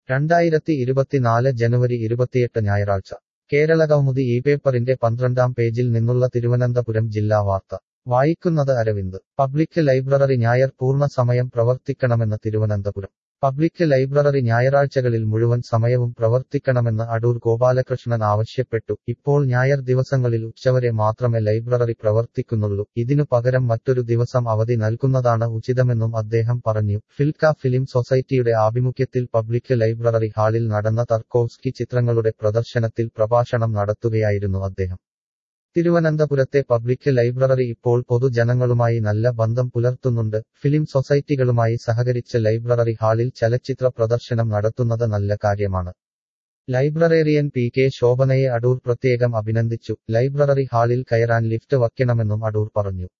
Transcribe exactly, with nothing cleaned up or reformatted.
രണ്ടായിരത്തി ഇരുപത്തിനാല് ജനുവരി ഇരുപത്തിയെട്ട് ഞായറാഴ്ച കേരളകൗമുദി ഈ പേപ്പറിന്റെ പന്ത്രണ്ടാം പേജിൽ നിന്നുള്ള തിരുവനന്തപുരം ജില്ലാ വാർത്ത വായിക്കുന്നത് അരവിന്ദ് പബ്ലിക് ലൈബ്രറി ഞായർ പൂർണ്ണ സമയം പ്രവർത്തിക്കണമെന്ന് തിരുവനന്തപുരം പബ്ലിക് ലൈബ്രറി ഞായറാഴ്ചകളിൽ മുഴുവൻ സമയവും പ്രവർത്തിക്കണമെന്ന് അടൂർ ഗോപാലകൃഷ്ണൻ ആവശ്യപ്പെട്ടു. ഇപ്പോൾ ഞായർ ദിവസങ്ങളിൽ ഉച്ചവരെ മാത്രമേ ലൈബ്രറി പ്രവർത്തിക്കുന്നുള്ളൂ. ഇതിനു പകരം മറ്റൊരു ദിവസം അവധി നൽകുന്നതാണ് ഉചിതമെന്നും അദ്ദേഹം പറഞ്ഞു. ഫിൽക്ക ഫിലിം സൊസൈറ്റിയുടെ ആഭിമുഖ്യത്തിൽ പബ്ലിക് ലൈബ്രറി ഹാളിൽ നടന്ന തർക്കോവ്സ്കി ചിത്രങ്ങളുടെ പ്രദർശനത്തിൽ പ്രഭാഷണം നടത്തുകയായിരുന്നു അദ്ദേഹം. തിരുവനന്തപുരത്തെ പബ്ലിക് ലൈബ്രറി ഇപ്പോൾ പൊതുജനങ്ങളുമായി നല്ല ബന്ധം പുലർത്തുന്നുണ്ട്. ഫിലിം സൊസൈറ്റികളുമായി സഹകരിച്ച് ലൈബ്രറി ഹാളിൽ ചലച്ചിത്ര പ്രദർശനം നടത്തുന്നത് നല്ല കാര്യമാണ്. ലൈബ്രറേറിയൻ പി കെ ശോഭനയെ അടൂർ പ്രത്യേകം അഭിനന്ദിച്ചു. ലൈബ്രറി ഹാളിൽ കയറാൻ ലിഫ്റ്റ് വയ്ക്കണമെന്നും അടൂർ പറഞ്ഞു.